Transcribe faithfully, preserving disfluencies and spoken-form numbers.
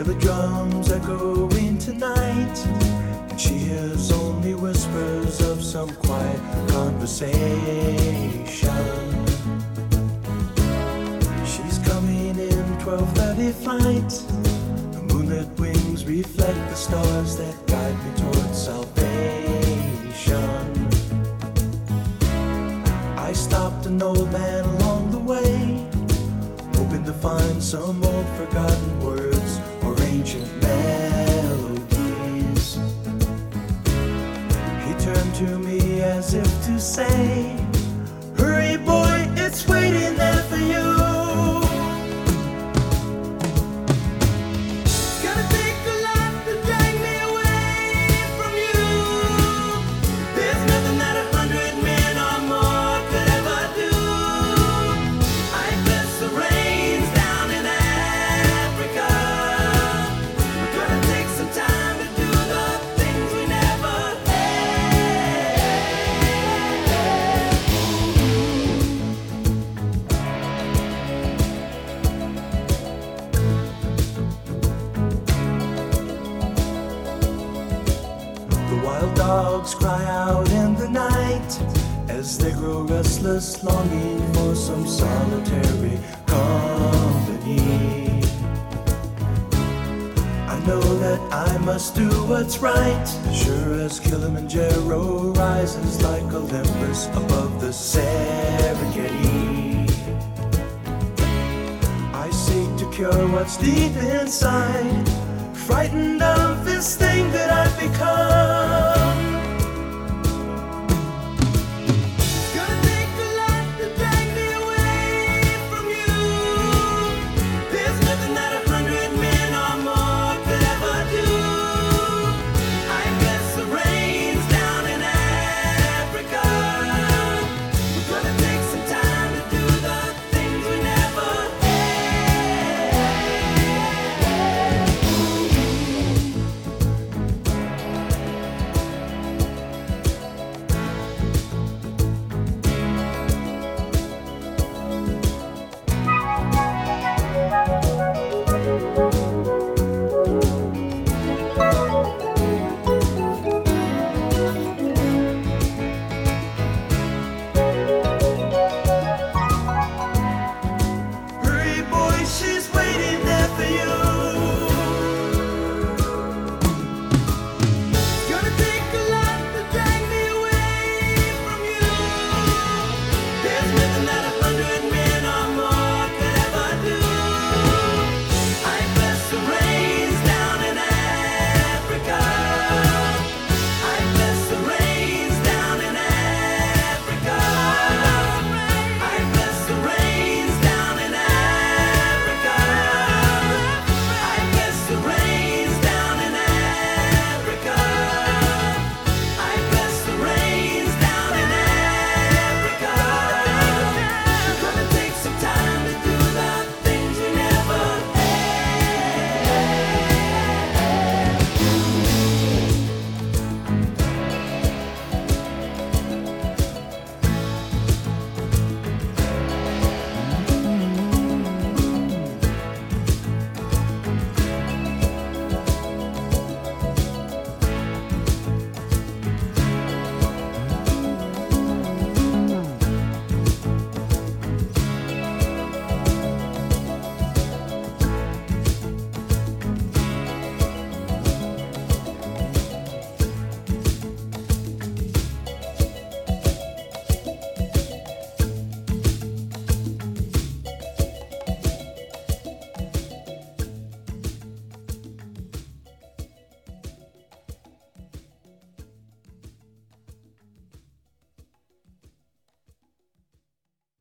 hear the drums echoing tonight, and she hears only whispers of some quiet conversation. She's coming in twelve thirty flight. The moonlit wings reflect the stars that guide me towards salvation. I stopped an old man along the way, hoping to find some old forgotten words or ancient melodies. He turned to me as if to say, "Hurry boy, it's waiting there for you." Wild dogs cry out in the night as they grow restless, longing for some solitary company. I know that I must do what's right, sure as Kilimanjaro rises like Olympus above the Serengeti. I seek to cure what's deep inside, frightened of this thing that I've become.